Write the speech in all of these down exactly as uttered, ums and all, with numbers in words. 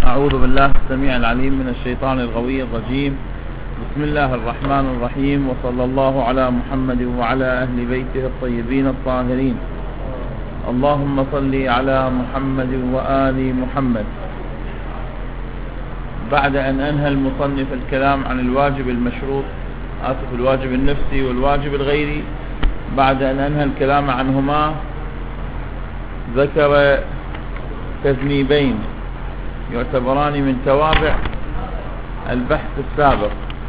أعوذ بالله السميع العليم من الشيطان الغوي الرجيم. بسم الله الرحمن الرحيم، وصلى الله على محمد وعلى أهل بيته الطيبين الطاهرين. اللهم صل على محمد وآل محمد. بعد أن أنهى المصنف الكلام عن الواجب المشروط آسف الواجب النفسي والواجب الغيري، بعد أن أنهى الكلام عنهما ذكر تذنيبين يعتبران من توابع البحث السابق.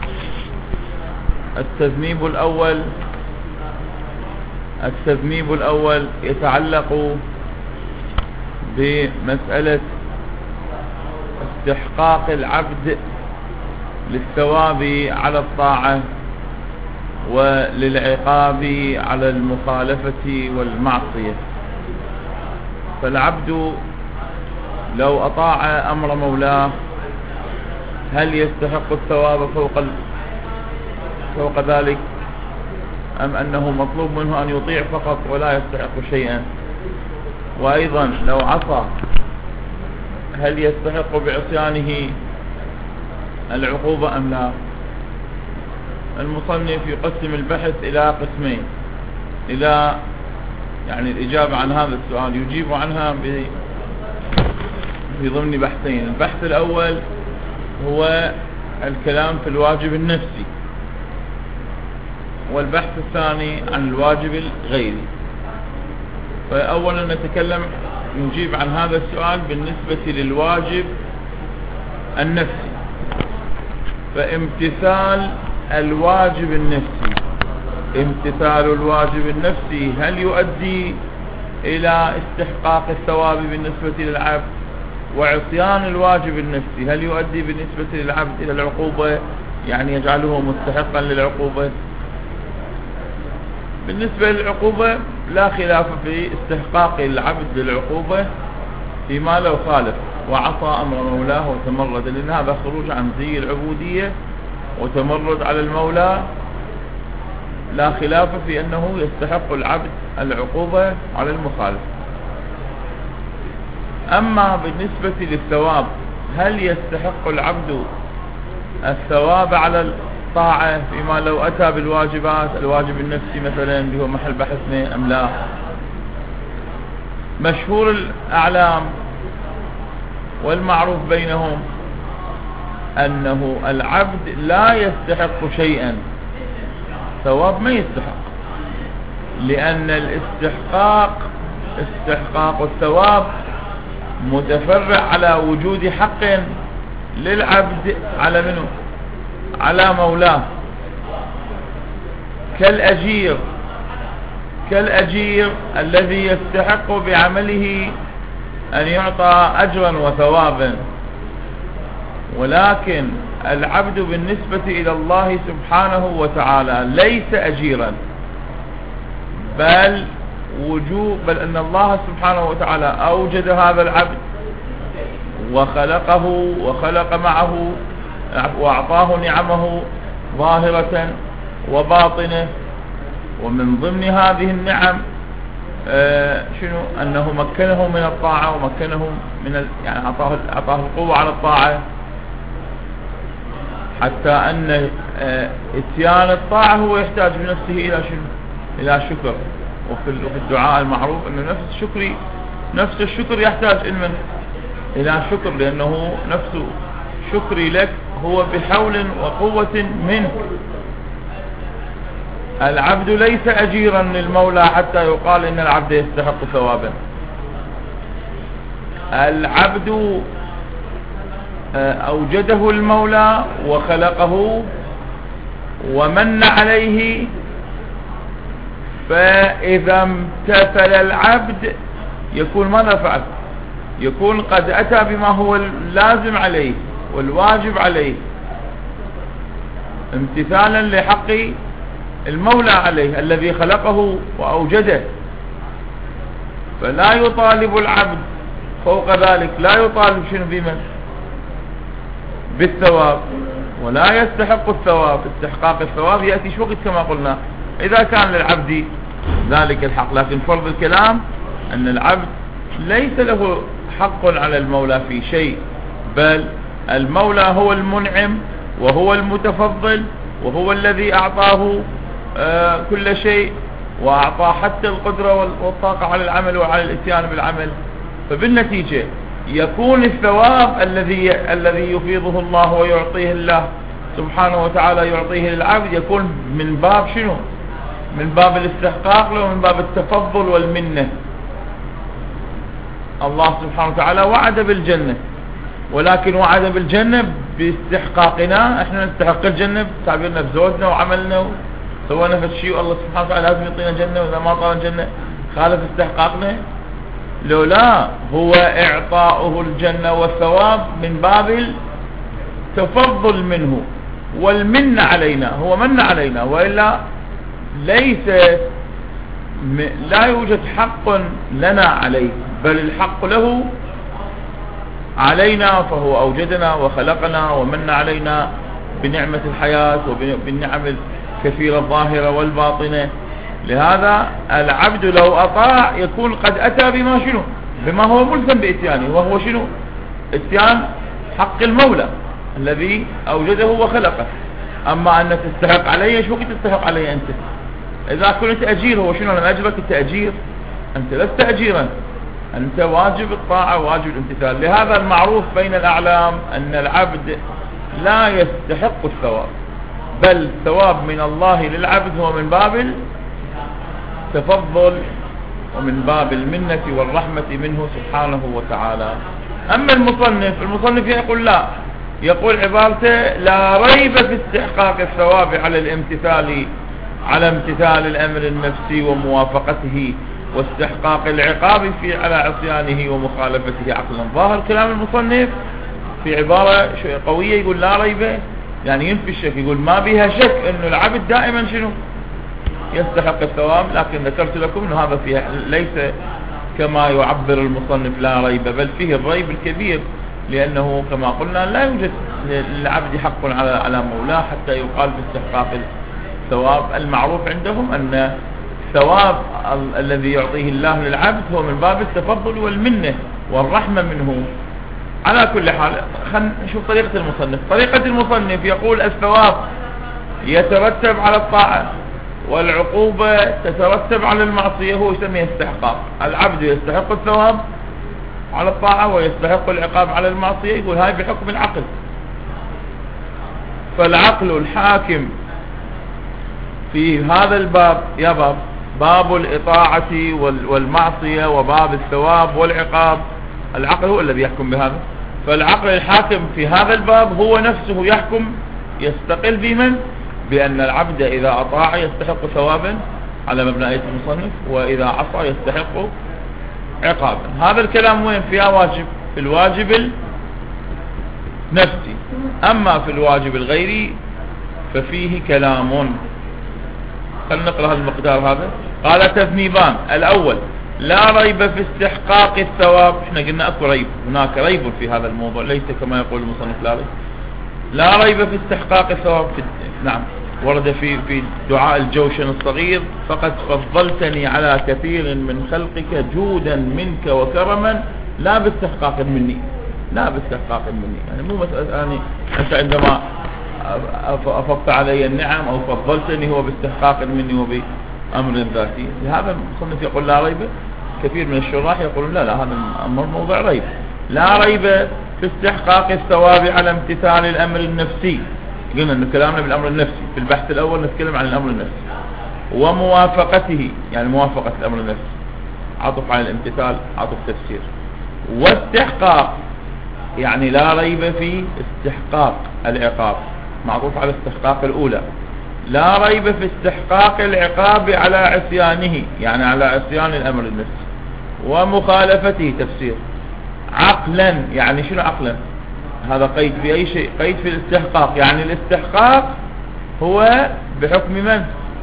التذنيب الأول التذنيب الأول يتعلق بمسألة استحقاق العبد للثواب على الطاعة وللعقاب على المخالفة والمعصية. فالعبد لو أطاع أمر مولاه هل يستحق الثواب فوق فوق ذلك، أم أنه مطلوب منه أن يطيع فقط ولا يستحق شيئا؟ وأيضا لو عصى هل يستحق بعصيانه العقوبة أم لا؟ المصنف يقسم البحث إلى قسمين، إلى يعني الإجابة عن هذا السؤال يجيب عنها في ضمن بحثين. البحث الأول هو الكلام في الواجب النفسي، والبحث الثاني عن الواجب الغيري. فأولا نتكلم نجيب عن هذا السؤال بالنسبة للواجب النفسي. فامتثال الواجب النفسي امتثال الواجب النفسي هل يؤدي إلى استحقاق الثواب بالنسبة للعبد؟ وعصيان الواجب النفسي هل يؤدي بالنسبة للعبد إلى العقوبة، يعني يجعله مستحقا للعقوبة؟ بالنسبة للعقوبة لا خلاف في استحقاق العبد للعقوبة فيما لو خالف وعصى أمر مولاه وتمرد، لأن هذا خروج عن زي العبودية وتمرد على المولى. لا خلاف في أنه يستحق العبد العقوبة على المخالف. أما بالنسبة للثواب هل يستحق العبد الثواب على الطاعة فيما لو أتى بالواجبات، الواجب النفسي مثلا اللي هو محل بحثنا، أم لا؟ مشهور الأعلام والمعروف بينهم أنه العبد لا يستحق شيئا، ثواب ما يستحق، لأن الاستحقاق استحقاق الثواب متفرع على وجود حق للعبد على منه على مولاه، كالأجير كالأجير الذي يستحق بعمله أن يعطى أجرا وثوابا. ولكن العبد بالنسبة إلى الله سبحانه وتعالى ليس أجيرا، بل وجوب بل أن الله سبحانه وتعالى أوجد هذا العبد وخلقه وخلق معه وأعطاه نعمه ظاهرة وباطنة. ومن ضمن هذه النعم آه شنو؟ أنه مكنه من الطاعة ومكنه من ال... يعني أعطاه أعطاه القوة على الطاعة، حتى أن آه اتيان الطاعة هو يحتاج بنفسه إلى شنو؟ إلى شكر. وفي الدعاء المعروف أن نفس الشكر نفس الشكر يحتاج إلى إلى شكر، لأنه نفس شكري لك هو بحول وقوة منه. العبد ليس أجيرا للمولى حتى يقال إن العبد يستحق ثوابا. العبد أوجده المولى وخلقه ومن عليه، فإذا امتثل العبد يكون ماذا فعل؟ يكون قد أتى بما هو اللازم عليه والواجب عليه امتثالا لحق المولى عليه الذي خلقه وأوجده. فلا يطالب العبد فوق ذلك، لا يطالب شنو بمن؟ بالثواب، ولا يستحق الثواب. استحقاق الثواب يأتي شو وقت كما قلنا إذا كان للعبد ذلك الحق. لكن فرض الكلام أن العبد ليس له حق على المولى في شيء، بل المولى هو المنعم وهو المتفضل وهو الذي أعطاه آه كل شيء، وأعطاه حتى القدرة والطاقة على العمل وعلى الاتيان بالعمل. فبالنتيجة يكون الثواب الذي الذي يفيضه الله ويعطيه الله سبحانه وتعالى يعطيه للعبد يكون من باب شنو؟ من باب الاستحقاق له، من باب التفضل والمنة. الله سبحانه وتعالى وعد بالجنة، ولكن وعد بالجنة باستحقاقنا. احنا نستحق الجنة بتعبيرنا بزودنا وعملنا سوينا في الشيء، والله سبحانه وتعالى لازم يعطينا جنة، وإذا ما طال الجنة خالف استحقاقنا. لو لا، هو إعطاؤه الجنة والثواب من باب التفضل منه والمن علينا، هو من علينا، وإلا ليس لا يوجد حق لنا عليه، بل الحق له علينا. فهو أوجدنا وخلقنا ومن علينا بنعمة الحياة وبالنعم الكثيرة الظاهرة والباطنة. لهذا العبد لو أطاع يكون قد أتى بما شنو؟ بما هو ملزم بإتيانه، وهو شنو؟ إتيان حق المولى الذي أوجده وخلقه. أما أن تستحق عليه، شو كنت تستحق عليه أنت؟ إذا كنت أجير، هو شنو لما أجبك التأجير؟ أنت لست أجيرا، أنت واجب الطاعة واجب الامتثال. لهذا المعروف بين الأعلام أن العبد لا يستحق الثواب، بل الثواب من الله للعبد هو من باب التفضل ومن باب المنة والرحمة منه سبحانه وتعالى. أما المصنف المصنف يقول لا، يقول عبارته: لا ريب في استحقاق الثواب على الامتثال على امتثال الأمر النفسي وموافقته، واستحقاق العقاب في على عصيانه ومخالفته عقلا. ظاهر كلام المصنف في عبارة قوية، يقول لا ريب، يعني ينفي الشك، يقول ما بها شك انه العبد دائما شنو؟ يستحق الثواب. لكن ذكرت لكم انه هذا فيها ليس كما يعبر المصنف لا ريب، بل فيه الريب الكبير، لانه كما قلنا لا يوجد للعبد حق على على مولاه حتى يقال باستحقاق الثواب. المعروف عندهم ان الثواب الذي يعطيه الله للعبد هو من باب التفضل والمنة والرحمة منه. على كل حال خلينا نشوف طريقة المصنف. طريقة المصنف يقول: الثواب يترتب على الطاعة، والعقوبة تترتب على المعصية. هو يسميه استحقاق. العبد يستحق الثواب على الطاعة ويستحق العقاب على المعصية. يقول هاي بحكم العقل. فالعقل الحاكم في هذا الباب يا باب باب الإطاعة والمعصية وباب الثواب والعقاب. العقل هو الذي يحكم بهذا. فالعقل الحاكم في هذا الباب هو نفسه يحكم، يستقل بمن؟ بأن العبد إذا أطاع يستحق ثوابا على مبنى المصنف، وإذا عصى يستحق عقابا. هذا الكلام وين؟ فيها واجب، في الواجب النفسي. أما في الواجب الغيري ففيه كلام. خلنا نقرأ هذا المقدار. هذا قال: تذنيبان. الأول: لا ريب في استحقاق الثواب. احنا قلنا اكو ريب، هناك ريب في هذا الموضوع، ليس كما يقول المصنف لا ريب. لا ريب في استحقاق الثواب. في نعم، ورد في في دعاء الجوشن الصغير: فقد فضلتني على كثير من خلقك جودا منك وكرما لا باستحقاق مني، لا باستحقاق مني. يعني مو مسألة يعني انت عندما افضت علي النعم او فضلتني هو باستحقاق مني وبأمر ذاتي. لهذا المصنف يقول لا ريب. كثير من الشراح يقولون لا لا، هذا الامر موضع ريب. لا ريب في استحقاق الثواب على امتثال الامر النفسي. قلنا ان كلامنا بالامر النفسي، في البحث الاول نتكلم عن الامر النفسي وموافقته، يعني موافقة الامر النفسي، عطف على الامتثال، عطف تفسير. واستحقاق يعني لا ريب في استحقاق العقاب، معطوف على استحقاق الاولى. لا ريب في استحقاق العقاب على عصيانه، يعني على عصيان الامر النفسي. ومخالفته تفسير. عقلا يعني شنو عقلا؟ هذا قيد في اي شيء، قيد في الاستحقاق. يعني الاستحقاق هو بحكم من؟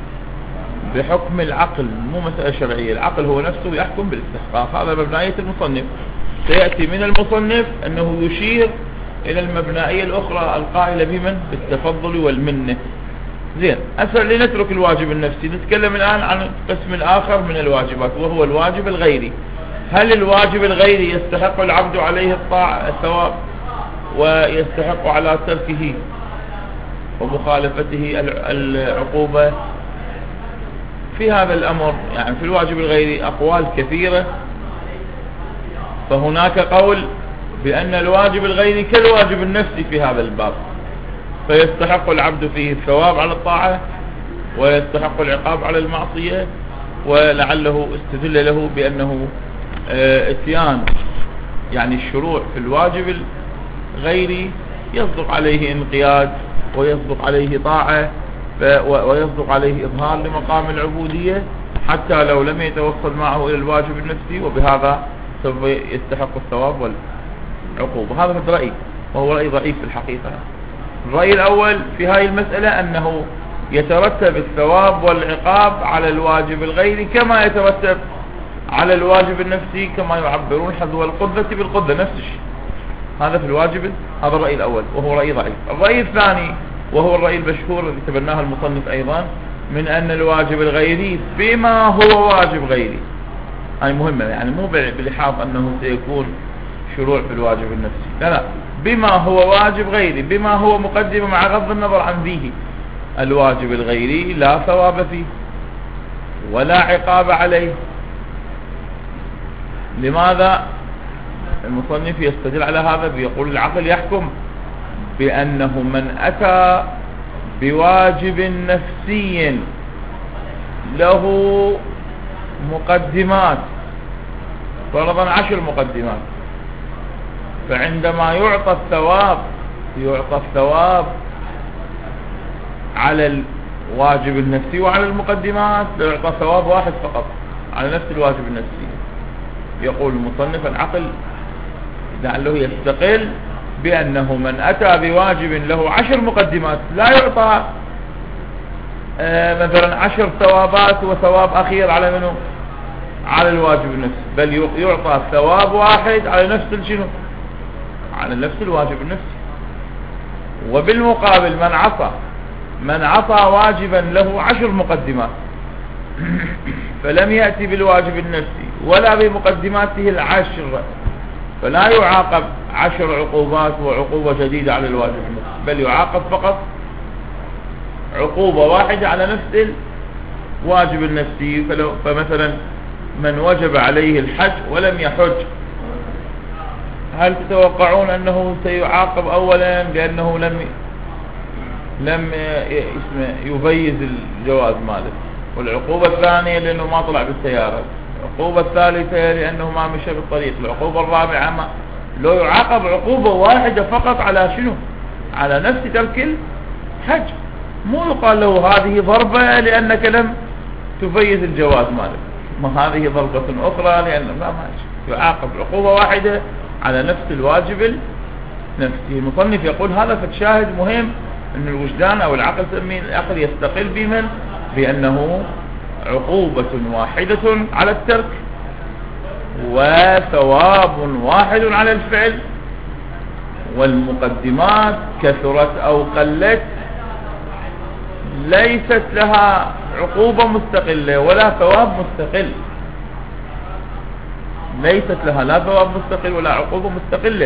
بحكم العقل، مو مسألة شرعية. العقل هو نفسه يحكم بالاستحقاق. هذا مبنائية المصنف. سيأتي من المصنف أنه يشير إلى المبنائية الأخرى القائلة بمن؟ بالتفضل والمنة. زين، أسهل لنترك الواجب النفسي. نتكلم الآن عن القسم الآخر من الواجبات، وهو الواجب الغيري. هل الواجب الغيري يستحق العبد عليه الطاعة الثواب ويستحق على تركه ومخالفته العقوبة. في هذا الأمر يعني في الواجب الغيري أقوال كثيرة، فهناك قول بأن الواجب الغيري كالواجب النفسي في هذا الباب، فيستحق العبد فيه الثواب على الطاعة ويستحق العقاب على المعصية، ولعله استدل له بأنه اتيان يعني الشروع في الواجب الغيري يصدق عليه انقياد ويصدق عليه طاعة ويصدق عليه إظهار لمقام العبودية حتى لو لم يتوصل معه إلى الواجب النفسي، وبهذا سوف يستحق الثواب والعقوبة. هذا الرأي وهو رأي ضعيف في الحقيقة. الرأي الأول في هذه المسألة أنه يترتب الثواب والعقاب على الواجب الغيري كما يترتب على الواجب النفسي، كما يعبرون حذو القدة بالقدة، نفس الشيء. هذا في الواجب. هذا الرأي الأول وهو رأي ضعيف. الرأي الثاني وهو الرأي المشهور الذي تبناه المصنف أيضا، من أن الواجب الغيري بما هو واجب غيري، هاي مهمة، يعني مو بلحاظ أنه سيكون شروع في الواجب النفسي، لا لا، بما هو واجب غيري، بما هو مقدمة مع غض النظر عن ذيه. الواجب الغيري لا ثواب فيه ولا عقاب عليه. لماذا؟ المصنف يستدل على هذا بيقول العقل يحكم بأنه من أتى بواجب نفسي له مقدمات، فرضا عشر مقدمات، فعندما يعطى الثواب يعطى الثواب على الواجب النفسي وعلى المقدمات، يعطى ثواب واحد فقط على نفس الواجب النفسي. يقول المصنف العقل لعله يستقل بأنه من أتى بواجب له عشر مقدمات لا يعطى آه مثلا عشر ثوابات وثواب أخير على منه على الواجب النفسي، بل يعطى ثواب واحد على نفس الشنو على نفس الواجب النفسي. وبالمقابل من عصى من عصى واجبا له عشر مقدمات فلم يأتي بالواجب النفسي ولا بمقدماته العشر، فلا يعاقب عشر عقوبات وعقوبة جديدة على الواجب النفسي، بل يعاقب فقط عقوبة واحدة على نفس الواجب النفسي. فلو فمثلا من وجب عليه الحج ولم يحج، هل تتوقعون أنه سيعاقب أولا لأنه لم لم يفيز الجواز ماله، والعقوبة الثانية لأنه ما طلع بالسيارة، العقوبة الثالثة لأنه ما مشى بالطريق، العقوبة الرابعة ما لو يعاقب عقوبة واحدة فقط على شنو على نفس ترك الحج، مو يقال له هذه ضربة لأنك لم تفيز الجواز مالك، ما هذه ضربة أخرى لأن ما ماشي، يعاقب عقوبة واحدة على نفس الواجب النفسي. المصنف يقول هذا فتشاهد مهم أن الوجدان أو العقل تسميه العقل يستقل بمن بأنه عقوبة واحدة على الترك وثواب واحد على الفعل، والمقدمات كثرت أو قلت ليست لها عقوبة مستقلة ولا ثواب مستقل، ليست لها لا ثواب مستقل ولا عقوبة مستقلة.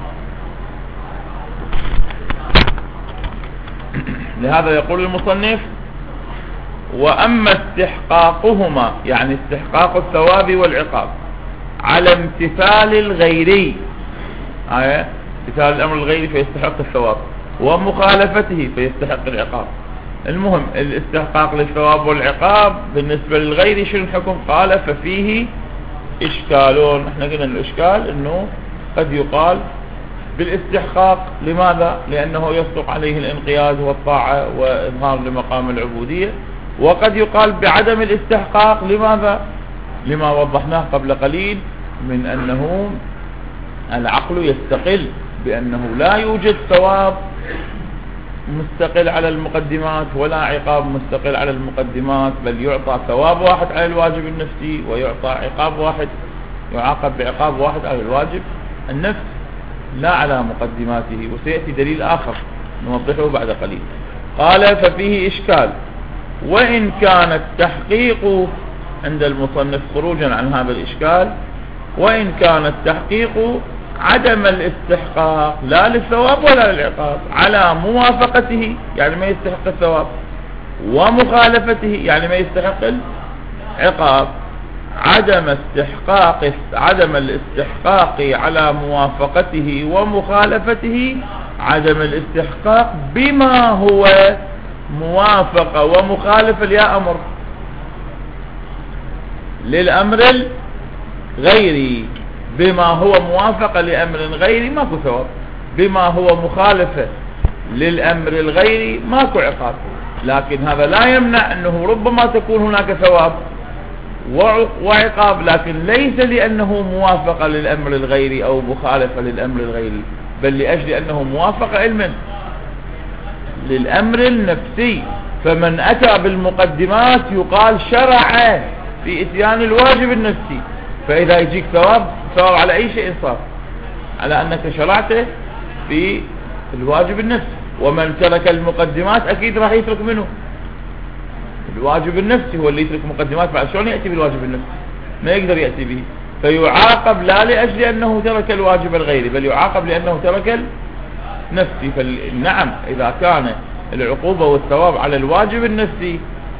لهذا يقول المصنف وأما استحقاقهما، يعني استحقاق الثواب والعقاب على امتثال الغيري، آية امتثال الأمر الغيري فيستحق الثواب، ومخالفته فيستحق العقاب. المهم الاستحقاق للثواب والعقاب بالنسبة للغيري شنو الحكم؟ قال ففيه إشكالون. احنا قلنا الإشكال انه قد يقال بالاستحقاق، لماذا؟ لأنه يصدق عليه الانقياد والطاعة وإظهار لمقام العبودية، وقد يقال بعدم الاستحقاق، لماذا؟ لما وضحناه قبل قليل من أنه العقل يستقل بأنه لا يوجد ثواب مستقل على المقدمات ولا عقاب مستقل على المقدمات، بل يعطى ثواب واحد على الواجب النفسي ويعطى عقاب واحد، يعاقب بعقاب واحد على الواجب النفسي لا على مقدماته. وسيأتي دليل آخر نوضحه بعد قليل. قال ففيه إشكال، وإن كان التحقيق عند المصنف خروجا عن هذا الإشكال، وإن كان التحقيق عدم الاستحقاق لا للثواب ولا للعقاب على موافقته يعني ما يستحق الثواب، ومخالفته يعني ما يستحق العقاب. عدم استحقاق عدم الاستحقاق على موافقته ومخالفته عدم الاستحقاق بما هو موافقة ومخالفة ليا أمر للأمر الغيري. بما هو موافقة لأمر غيري ماكو ثواب، بما هو مخالفة للأمر الغيري ماكو عقاب. لكن هذا لا يمنع أنه ربما تكون هناك ثواب وعقاب، لكن ليس لأنه موافقة للأمر الغيري أو مخالفة للأمر الغيري، بل لأجل أنه موافقة علما للأمر النفسي. فمن أتى بالمقدمات يقال شرع في إتيان الواجب النفسي، فإذا يجيك ثواب ثواب على أي شيء صار على أنك شرعت في الواجب النفسي. ومن ترك المقدمات أكيد راح يترك منه الواجب النفسي، هو اللي يترك مقدمات بعد شلون يأتي بالواجب النفسي؟ ما يقدر يأتي به، فيعاقب لا لأجل أنه ترك الواجب الغيري، بل يعاقب لأنه ترك النفسي. فنعم إذا كان العقوبة والثواب على الواجب النفسي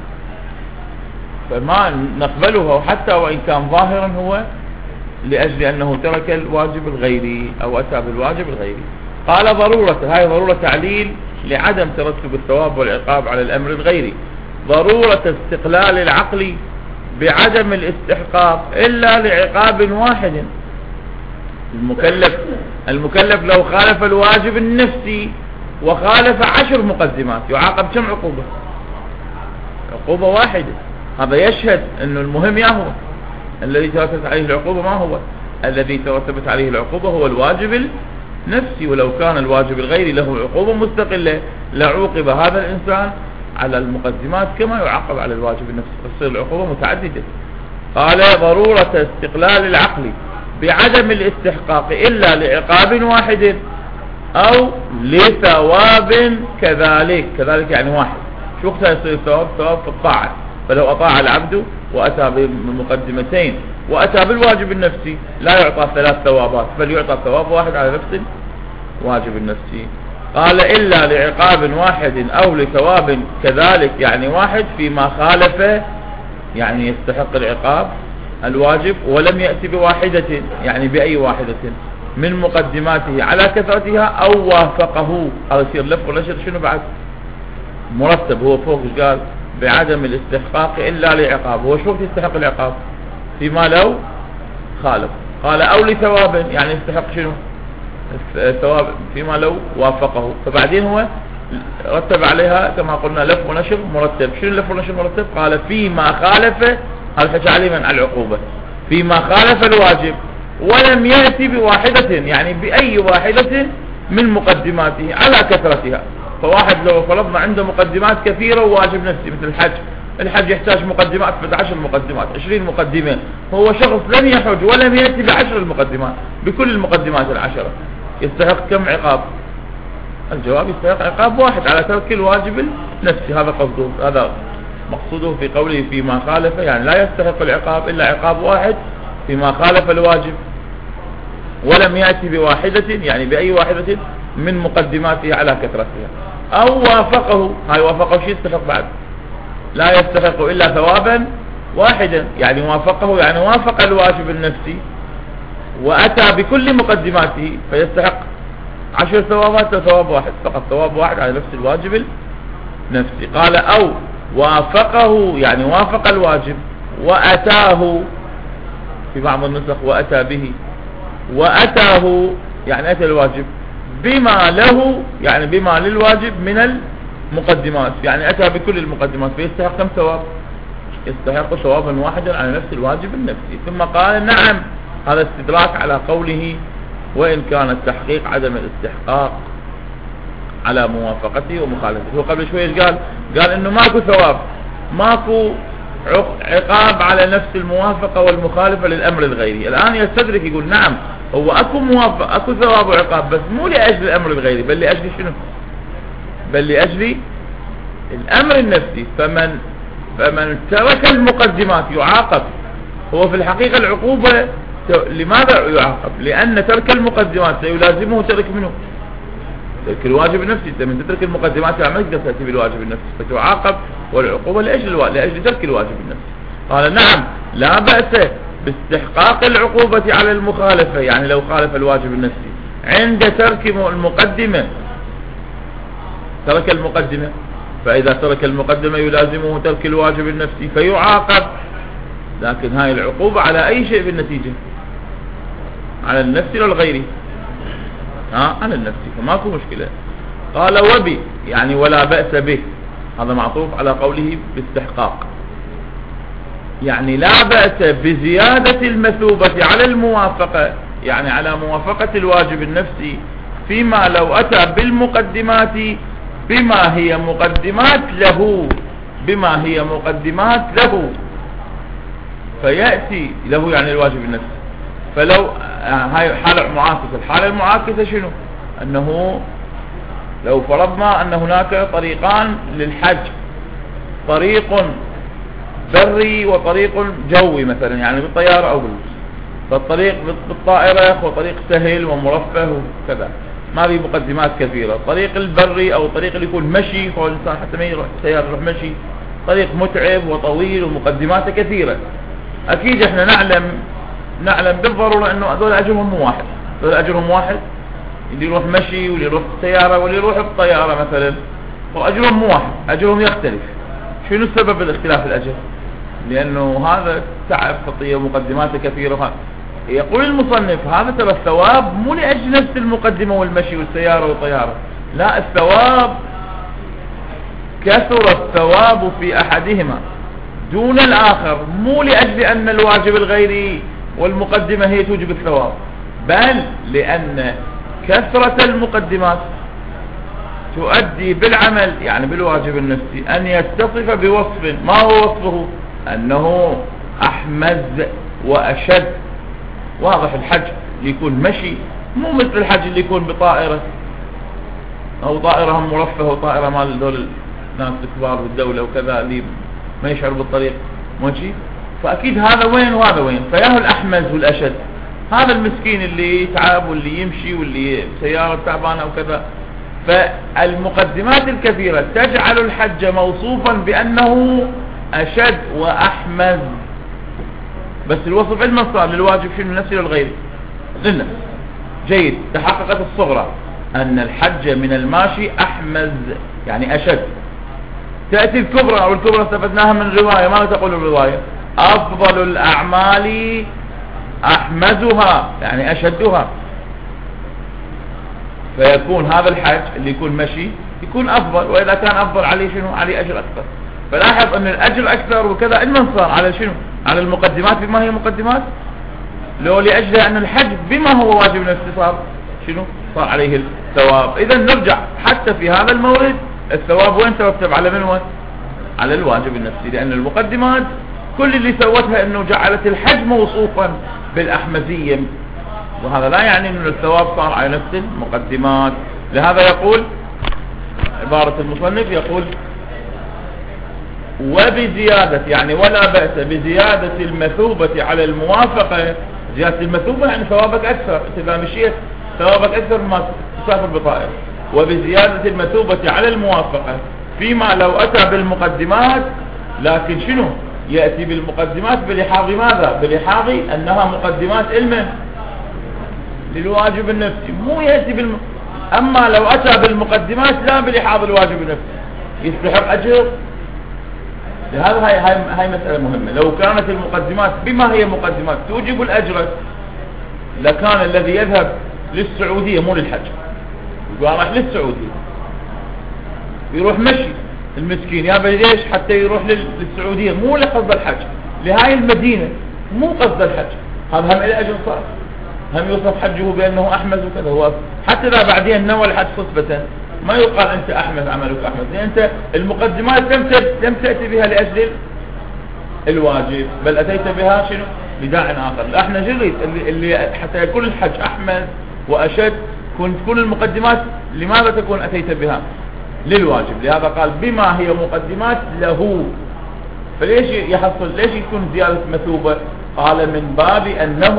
فما نقبله حتى وإن كان ظاهرا هو لأجل أنه ترك الواجب الغيري أو أتى بالواجب الغيري. قال ضرورة، هاي ضرورة تعليل لعدم ترتب الثواب والعقاب على الأمر الغيري. ضرورة استقلال العقل بعدم الاستحقاق إلا لعقاب واحد. المكلف المكلف لو خالف الواجب النفسي وخالف عشر مقدمات يعاقب كم عقوبة؟ عقوبة واحدة. هذا يشهد أنه المهم يا هو الذي ترتبت عليه العقوبة، ما هو الذي ترتبت عليه العقوبة هو الواجب النفسي. ولو كان الواجب الغيري له عقوبة مستقلة لعوقب هذا الإنسان على المقدمات كما يعاقب على الواجب النفسي، تصير العقوبة متعددة. قال ضرورة استقلال العقل بعدم الاستحقاق إلا لعقاب واحد أو لثواب كذلك. كذلك يعني واحد. شو وقتها يصير ثواب؟ ثواب في الطاعة. فلو أطاع العبد وأتى بمقدمتين وأتى بالواجب النفسي لا يعطى ثلاث ثوابات، بل يعطى ثواب واحد على نفس الواجب النفسي. قال إلا لعقاب واحد أو لثواب كذلك يعني واحد فيما خالف يعني يستحق العقاب الواجب ولم يأتي بواحدة يعني بأي واحدة من مقدماته على كثرتها أو وافقه. هذا يصير لف ونشر شنو بعد مرتب. هو فوق قال بعدم الاستحقاق إلا لعقاب، هو شو يستحق العقاب؟ فيما لو خالف. قال أو لثواب يعني يستحق شنو الثواب فيما لو وافقه. فبعدين هو رتب عليها كما قلنا لف ونشر مرتب. شنو لف ونشر مرتب؟ قال فيما خالف، هذا حكى عليه من على العقوبة، فيما خالف الواجب ولم يأتي بواحدة يعني بأي واحدة من مقدماته على كثرتها. فواحد لو فرضنا عنده مقدمات كثيرة وواجب نفسي مثل الحج، الحج يحتاج مقدمات في عشر مقدمات عشرين مقدمة، هو شخص لم يحج ولم يأتي بعشر المقدمات بكل المقدمات العشرة، يستحق كم عقاب؟ الجواب يستحق عقاب واحد على ترك الواجب النفسي. هذا قصده، هذا مقصوده في قوله فيما خالف، يعني لا يستحق العقاب إلا عقاب واحد فيما خالف الواجب ولم يأتي بواحدة يعني بأي واحدة من مقدماته على كثرتها أو وافقه. هاي وافقه شيء يستحق بعد؟ لا يستحق إلا ثوابا واحدا يعني وافقه يعني وافق الواجب النفسي وأتى بكل مقدماته فيستحق عشر ثوابات ثواب واحد فقط، ثواب واحد على نفس الواجب النفسي. قال أو وافقه يعني وافق الواجب وأتاه، في بعض النسخ وأتى به، وأتاه يعني أتى الواجب بما له يعني بما للواجب من المقدمات يعني أتى بكل المقدمات فيستحق كم ثواب؟ يستحق ثوابا واحدا على نفس الواجب النفسي. ثم قال نعم هذا استدراك على قوله وإن كان التحقيق عدم الاستحقاق على موافقته ومخالفته. هو قبل شوية قال قال انه ماكو ثواب ماكو عقاب على نفس الموافقة والمخالفة للأمر الغيري. الآن يستدرك يقول نعم هو اكو موافقة اكو ثواب وعقاب بس مو لأجل الأمر الغيري بل لأجل شنو؟ بل لأجل الأمر النفسي. فمن فمن ترك المقدمات يعاقب. هو في الحقيقة العقوبة لماذا يعاقب؟ لأن ترك المقدمات سيلازمه ترك منه ترك الواجب النفسي. انت من تترك المقدمات ما تقدر تأتي بالواجب النفسي، فتعاقب والعقوبة لأجل لأجل ترك الواجب النفسي. قال نعم لا بأس باستحقاق العقوبة على المخالفة، يعني لو خالف الواجب النفسي عند ترك المقدمة، ترك المقدمة، فإذا ترك المقدمة يلازمه ترك الواجب النفسي فيعاقب، لكن هاي العقوبة على أي شيء بالنتيجة، على النفس ولا غيره؟ ها على النفس، فماكو مشكلة. قال وبي يعني ولا بأس به، هذا معطوف على قوله باستحقاق، يعني لا بأس بزيادة المثوبة على الموافقة، يعني على موافقة الواجب النفسي فيما لو أتى بالمقدمات بما هي مقدمات له، بما هي مقدمات له، فيأتي له يعني الواجب النفسي. فلو هاي حالة معاكسة، الحالة المعاكسة شنو؟ أنه لو فرضنا أن هناك طريقان للحج، طريق بري وطريق جوي مثلا، يعني بالطيارة أو بالبس، فالطريق بالطائرة هو طريق سهل ومرفه وكذا، ما في مقدمات كثيرة. الطريق البري أو الطريق اللي يكون مشي، هو الإنسان حتى ما يروح سيارة يروح مشي، طريق متعب وطويل ومقدماته كثيرة. أكيد إحنا نعلم نعلم بالضرورة أنه هذول أجرهم مو واحد، هذول أجرهم واحد، اللي يروح مشي واللي يروح سيارة واللي يروح بالطيارة مثلا، وأجرهم مو واحد، أجرهم يختلف. شنو السبب الاختلاف الأجر؟ لأنه هذا تعب خطية ومقدماته كثيرة. يقول المصنف هذا ترى الثواب مو لأجل نفس المقدمة والمشي والسيارة والطيارة، لا، الثواب كثر الثواب في أحدهما دون الآخر، مو لأجل أن الواجب الغيري والمقدمة هي توجب الثواب، بل لأن كثرة المقدمات تؤدي بالعمل يعني بالواجب النفسي أن يتصف بوصف، ما هو وصفه؟ أنه أحمز وأشد. واضح الحج اللي يكون مشي مو مثل الحج اللي يكون بطائرة، أو طائرة هم مرفه وطائرة مال دول الناس الكبار بالدولة وكذا اللي ما يشعر بالطريق ماشي. فأكيد هذا وين وهذا وين، فياه الأحمز والأشد، هذا المسكين اللي يتعب واللي يمشي واللي سيارة تعبانة وكذا. فالمقدمات الكثيرة تجعل الحج موصوفا بأنه أشد وأحمز، بس الوصف علما صار للواجب شنو؟ النفسي للغير؟ للنفس. جيد، تحققت الصغرى أن الحج من الماشي أحمز يعني أشد. تأتي الكبرى، أو الكبرى استفدناها من رواية، ما تقول الرواية أفضل الأعمال أحمزها يعني أشدها، فيكون هذا الحج اللي يكون مشي يكون أفضل، وإذا كان أفضل عليه شنو؟ عليه أجر أكثر. فلاحظ أن الأجر أكثر وكذا علما صار على شنو؟ على المقدمات بما هي مقدمات، لو لأجل أن الحج بما هو واجب نفسي صار شنو؟ صار عليه الثواب. إذا نرجع حتى في هذا المورد الثواب وين ترتب؟ على من وين؟ على الواجب النفسي، لأن المقدمات كل اللي سوتها أنه جعلت الحج موصوفا بالأحمزية، وهذا لا يعني أن الثواب صار على نفس المقدمات. لهذا يقول عبارة المصنف، يقول وبزيادة يعني ولا بأس بزيادة المثوبة على الموافقة. زيادة المثوبة يعني ثوابك أكثر، إذا مشيت ثوابك أكثر ما تسافر بطائرة. وبزيادة المثوبة على الموافقة فيما لو أتى بالمقدمات، لكن شنو؟ يأتي بالمقدمات بلحاظ ماذا؟ بلحاظ أنها مقدمات علم للواجب النفسي، مو يأتي بالم... أما لو أتى بالمقدمات لا بلحاظ الواجب النفسي يستحق أجر. لهذا هاي, هاي, هاي مسألة مهمة. لو كانت المقدمات بما هي مقدمات توجب الأجر، لكان الذي يذهب للسعودية مو للحج، يقول راح للسعودية يروح مشي المسكين يا ليش؟ حتى يروح للسعودية، مو لقصد الحج، لهاي المدينة مو قصد الحج. هذا هم إلى أجر صار، هم يوصف حجه بأنه أحمد وكذا. هو حتى إذا بعدين نوى الحج صفة ما يقال أنت أحمد عملك أحمد، لأن أنت المقدمات لم تأتي بها لأجل الواجب، بل أتيت بها شنو؟ لداع آخر. احنا جريت اللي, اللي حتى يكون الحج أحمد وأشد كنت تكون المقدمات لماذا تكون أتيت بها؟ للواجب. لهذا قال بما هي مقدمات له. فليش يحصل؟ ليش يكون زيادة مثوبة؟ قال من باب أنه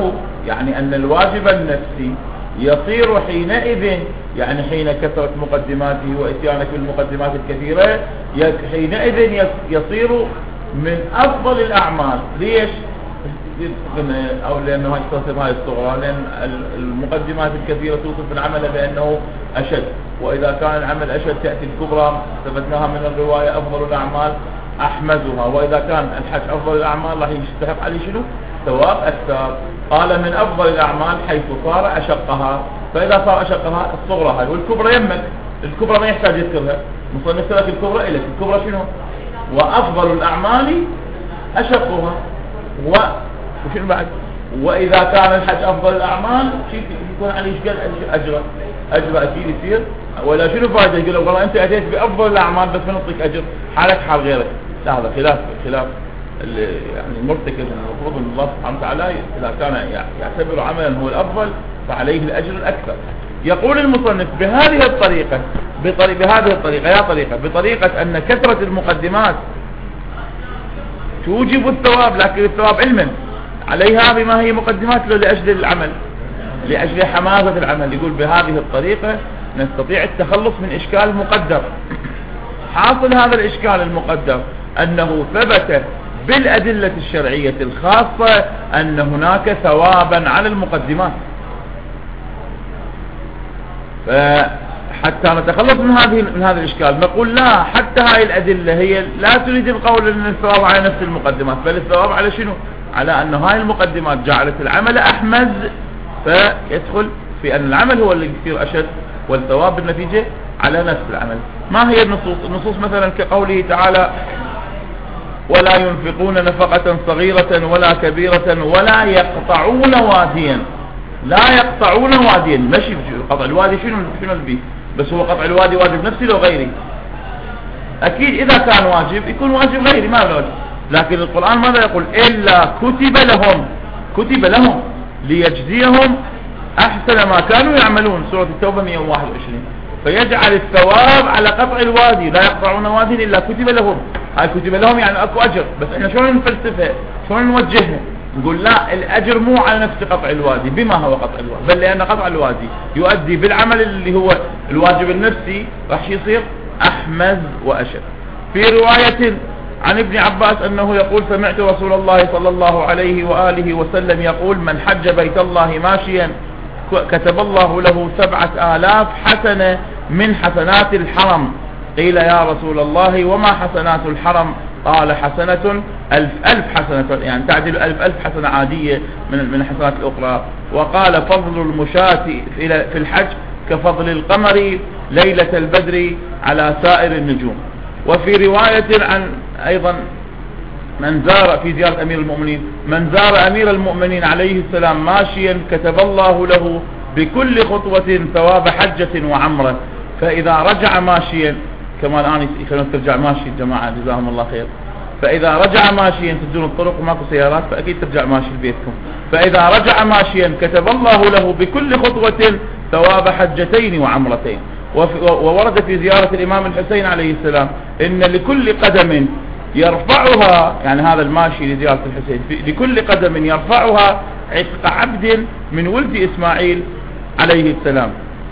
يعني أن الواجب النفسي يصير حينئذ، يعني حين كثرت مقدماته وإتيانك بالمقدمات الكثيرة، حينئذ يصير من أفضل الأعمال. ليش؟ أو لأنه يتصف هذه الصغرى، لأن المقدمات الكثيرة توصف العمل بأنه أشد، وإذا كان العمل أشد تأتي الكبرى ثبتناها من الرواية أفضل الأعمال أحمدها، وإذا كان الحج أفضل الأعمال راح يستحق عليه شنو؟ ثواب أكثر. قال من أفضل الأعمال حيث صار أشقها، فإذا صار أشقها الصغرى هاي، والكبرى يمك، الكبرى ما يحتاج يذكرها، مصنف لك الكبرى إليك، الكبرى شنو؟ وأفضل الأعمال أشقها، و وشنو بعد؟ وإذا كان الحج أفضل الأعمال يكون عليه إيش أجر؟ أجر أكيد يصير، ولا شنو فائدة؟ يقول والله أنت أتيت بأفضل الأعمال بس ما نعطيك أجر، حالك حال غيرك. لا، هذا خلاف خلاف يعني مرتكز. المفروض أن الله سبحانه وتعالى إذا كان يعتبر عملا هو الأفضل فعليه الأجر الأكثر. يقول المصنف بهذه الطريقة بطريقة بهذه الطريقة يا طريقة بطريقة أن كثرة المقدمات توجب الثواب، لكن الثواب علما عليها بما هي مقدمات له لأجل العمل، لأجل حماسة العمل. يقول بهذه الطريقة نستطيع التخلص من إشكال مقدر. حاصل هذا الإشكال المقدر أنه ثبت بالأدلة الشرعية الخاصة أن هناك ثوابا على المقدمات، فحتى نتخلص من هذه من هذا الإشكال نقول لا، حتى هاي الأدلة هي لا تريد القول أن الثواب على نفس المقدمات، بل الثواب على شنو؟ على أن هاي المقدمات جعلت العمل أحمد، فيدخل في أن العمل هو اللي يصير أشد والثواب بالنتيجة على نفس العمل. ما هي النصوص؟ النصوص مثلا كقوله تعالى ولا ينفقون نفقة صغيرة ولا كبيرة ولا يقطعون واديا. لا يقطعون واديا، ماشي قطع الوادي شنو شنو البي، بس هو قطع الوادي واجب نفسي لو غيري؟ أكيد إذا كان واجب يكون واجب غيري ما له، لكن القرآن ماذا يقول؟ إلا كتب لهم، كتب لهم ليجزيهم أحسن ما كانوا يعملون، سورة التوبة مئة وواحد وعشرين. فيجعل الثواب على قطع الوادي، لا يقطعون وادي إلا كتب لهم. هاي كتب لهم يعني أكو أجر، بس إحنا شلون نفلسفها؟ شلون نوجهها؟ نقول لا، الأجر مو على نفس قطع الوادي. بما هو قطع الوادي؟ بل لأن قطع الوادي يؤدي بالعمل اللي هو الواجب النفسي راح يصير أحمد وأشد. في رواية عن ابن عباس أنه يقول سمعت رسول الله صلى الله عليه وآله وسلم يقول من حج بيت الله ماشيا كتب الله له سبعة آلاف حسنة من حسنات الحرم. قيل يا رسول الله وما حسنات الحرم؟ قال حسنة ألف ألف حسنة، يعني تعدل ألف ألف حسنة عادية من من الحسنات الأخرى. وقال فضل المشاة في الحج كفضل القمر ليلة البدر على سائر النجوم. وفي رواية عن أيضا من زار في زيارة أمير المؤمنين من زار أمير المؤمنين عليه السلام ماشيا كتب الله له بكل خطوة ثواب حجة وعمرة. فإذا رجع ماشيا، كما الآن يخلون ترجع ماشي الجماعة جزاهم الله خير، فإذا رجع ماشيا تجدون الطرق وماكو سيارات فأكيد ترجع ماشي لبيتكم، فإذا رجع ماشيا كتب الله له بكل خطوة ثواب حجتين وعمرتين. وورد في زيارة الإمام الحسين عليه السلام إن لكل قدم يرفعها، يعني هذا الماشي لزيارة الحسين، لكل قدم يرفعها عتق عبد من ولد إسماعيل عليه السلام.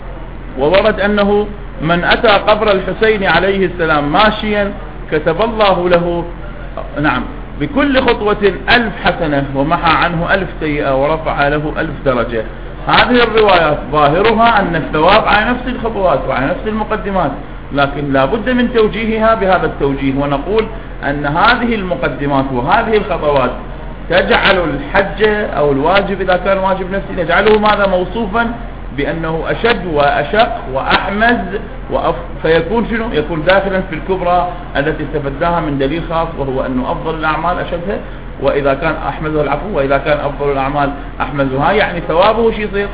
وورد أنه من أتى قبر الحسين عليه السلام ماشيا كتب الله له نعم بكل خطوة ألف حسنة ومحى عنه ألف سيئة ورفع له ألف درجة. هذه الروايات ظاهرها أن الثواب على نفس الخطوات وعلى نفس المقدمات، لكن لا بد من توجيهها بهذا التوجيه، ونقول أن هذه المقدمات وهذه الخطوات تجعل الحج أو الواجب إذا كان واجب نفسي نجعله ماذا موصوفا بأنه أشد وأشق وأحمد وأف... فيكون شنو؟ يكون داخلا في الكبرى التي استفدناها من دليل خاص، وهو أنه أفضل الأعمال أشدها، وإذا كان أحمدها العفو، وإذا كان أفضل الأعمال أحمدها، يعني ثوابه شي يصير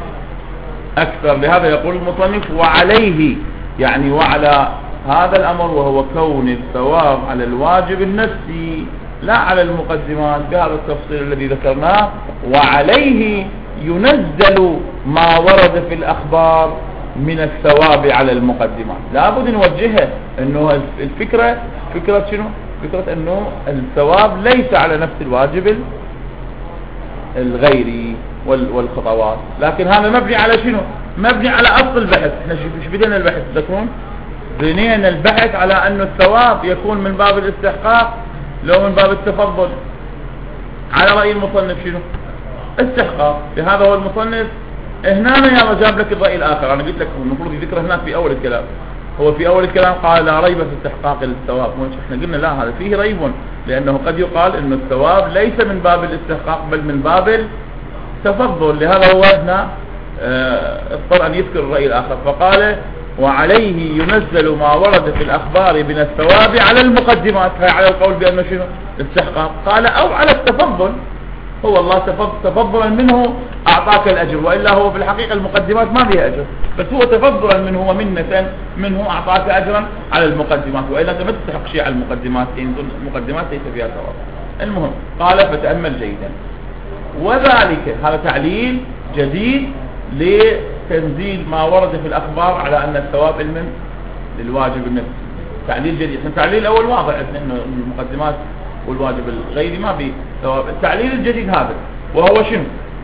أكثر. لهذا يقول المصنف وعليه، يعني وعلى هذا الأمر وهو كون الثواب على الواجب النفسي لا على المقدمات بهذا التفصيل الذي ذكرناه. وعليه ينزل ما ورد في الأخبار من الثواب على المقدمات. لابد نوجهها أنه الفكرة فكرة شنو؟ فكرة أنه الثواب ليس على نفس الواجب الغيري. والخطوات. لكن هذا مبني على شنو؟ مبني على أصل البحث. احنا ايش بدينا البحث تذكرون؟ بنينا البحث على أن الثواب يكون من باب الاستحقاق لو من باب التفضل. على رأي المصنف شنو؟ استحقاق. لهذا هو المصنف هنا يا جاب لك الرأي الآخر. أنا قلت لك المفروض يذكر هناك في أول الكلام. هو في أول الكلام قال لا ريب في استحقاق الثواب. احنا قلنا لا، هذا فيه ريب، لأنه قد يقال أن الثواب ليس من باب الاستحقاق بل من باب التفضل. لهذا هو هنا اضطر أن يذكر الرأي الآخر فقال وعليه ينزل ما ورد في الأخبار من الثواب على المقدمات. هي على القول بأنه شنو؟ استحقاق. قال أو على التفضل، هو الله تفضلا منه أعطاك الأجر، وإلا هو في الحقيقة المقدمات ما فيها أجر، بس هو تفضلا منه ومنة منه أعطاك أجرا على المقدمات، وإلا أنت ما تستحق شيء على المقدمات، المقدمات ليس فيها ثواب. المهم قال فتأمل جيدا. وذلك هذا تعليل جديد لتنزيل ما ورد في الأخبار على أن الثواب المن للواجب النفسي. تعليل جديد. التعليل الأول واضح أنه المقدمات والواجب الغيري ما في ثواب. التعليل الجديد هذا وهو شنو؟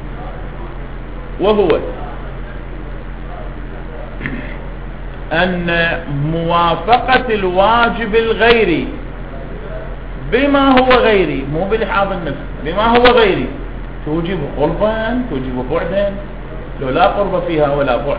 وهو أن موافقة الواجب الغيري بما هو غيري، مو بلحاظ النفس، بما هو غيري توجب قربا توجب بعدا، لو لا قرب فيها ولا بعد.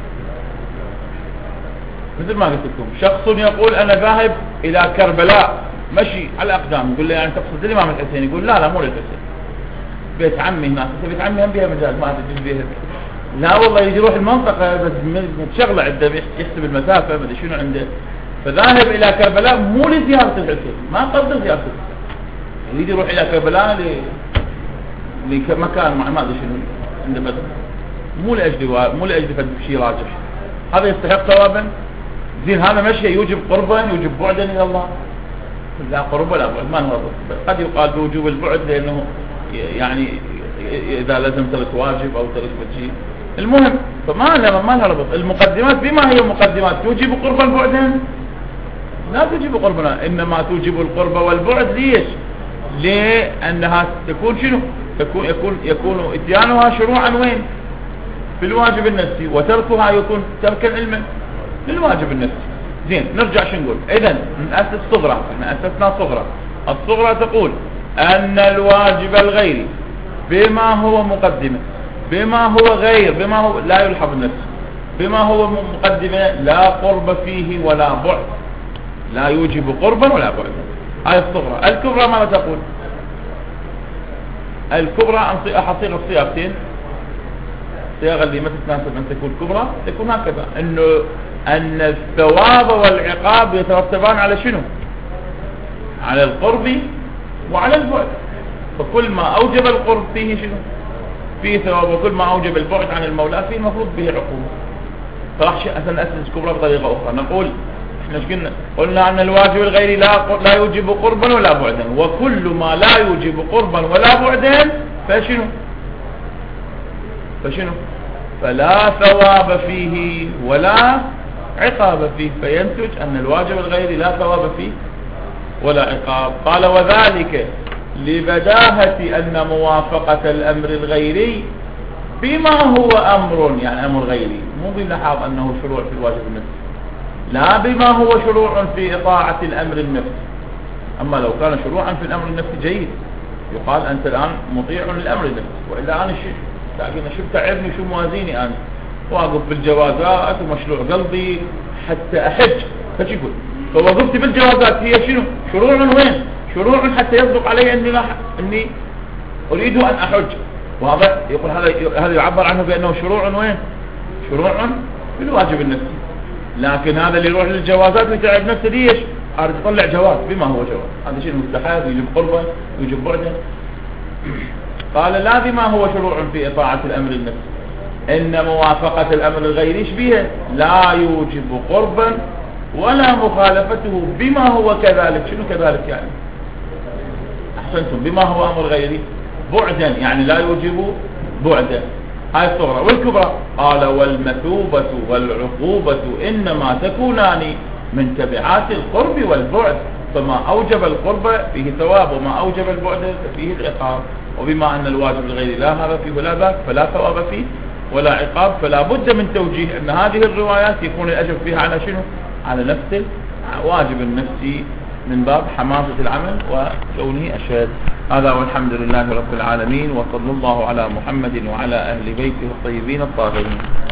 مثل ما قلت لكم شخص يقول أنا ذاهب إلى كربلاء مشي على الأقدام، يقول لي يعني تقصد الإمام الحسين؟ يقول لا لا مو للحسين، بيت عمي هناك. بيت عمي هم بيها مجال ما تجي بيها. لا والله يجي يروح المنطقة بس متشغلة عنده يحسب المسافة ما ادري شنو عنده، فذاهب إلى كربلاء مو لزيارة الحسين، ما قصد زيارة الحسين، يجي يروح إلى كربلاء ل لمكان ما ادري شنو عنده بدر، مو لأجل مو لأجل شيء راجح. هذا يستحق ثوابا. زين هذا مشي يوجب قربا يوجب بعدا إلى الله؟ لا قرب ولا بعد، ما نربط. قد يقال بوجوب البعد لأنه يعني إذا لازم ترك واجب أو ترك شيء. المهم فما لما ما نربط المقدمات بما هي مقدمات توجب قربا بعدا؟ لا توجب قربا، إنما توجب القرب والبعد. ليش؟ لأنها تكون شنو؟ تكون يكون يكون اتيانها شروعا وين؟ في الواجب النفسي، وتركها يكون تركا علما للواجب النفسي. زين نرجع شو نقول؟ إذن نأسس صغرى، احنا أسسنا صغرى. الصغرى تقول أن الواجب الغيري بما هو مقدمة بما هو غير بما هو لا يلحظ النفس بما هو مقدمة لا قرب فيه ولا بعد، لا يوجب قربا ولا بعد. هاي الصغرى. الكبرى ماذا تقول؟ الكبرى أحصيغ الصياغتين، الصياغة اللي ما تتناسب أن تكون كبرى تكون هكذا، أنه أن الثواب والعقاب يترتبان على شنو؟ على القرب وعلى البعد. فكل ما أوجب القرب فيه شنو؟ فيه ثواب، وكل ما أوجب البعد عن المولى فيه المفروض به عقوبة. فراح نأسس كبرى بطريقة أخرى، نقول احنا قلنا قلنا أن الواجب الغيري لا لا يوجب قربا ولا بعدا، وكل ما لا يوجب قربا ولا بعدا فشنو؟ فشنو؟ فلا ثواب فيه ولا عقاب فيه، فينتج أن الواجب الغيري لا ثواب فيه ولا عقاب. قال وذلك لبداهة أن موافقة الأمر الغيري بما هو أمر، يعني أمر غيري مو بلحاظ أنه شروع في الواجب النفسي، لا بما هو شروع في إطاعة الأمر النفسي. أما لو كان شروعا في الأمر النفسي جيد يقال أنت الآن مطيع للأمر النفسي، وإلا أنا شو لكن شو تعبني شو موازيني أنا واقف بالجوازات ومشروع قلبي حتى أحج، فش يقول؟ فوقفت بالجوازات هي شنو؟ شروع وين؟ شروع حتى يصدق علي أني لا أني أريد أن أحج، واضح؟ يقول هذا هذا يعبر عنه بأنه شروع وين؟ شروع في الواجب النفسي. لكن هذا اللي يروح للجوازات ويتعب نفسه ليش؟ أريد أطلع جواز بما هو جواز، هذا شيء مستحيل يجب قربا يجب بعدا. قال لا بما هو شروع في إطاعة الأمر النفسي، إن موافقة الأمر الغيري بها لا يوجب قربا ولا مخالفته بما هو كذلك. شنو كذلك يعني؟ أحسنتم، بما هو أمر غيري بعدا يعني لا يوجب بعدا. هاي الصغرى. والكبرى قال والمثوبة والعقوبة إنما تكونان من تبعات القرب والبعد، فما أوجب القرب فيه ثواب وما أوجب البعد فيه العقاب. وبما أن الواجب الغير لا هذا فيه ولا باك فلا ثواب فيه ولا عقاب، فلا بد من توجيه أن هذه الروايات يكون الأجر فيها على شنو؟ على نفس الواجب النفسي من باب حماسة العمل وكونه أشد. هذا والحمد لله رب العالمين، وصلى الله على محمد وعلى أهل بيته الطيبين الطاهرين.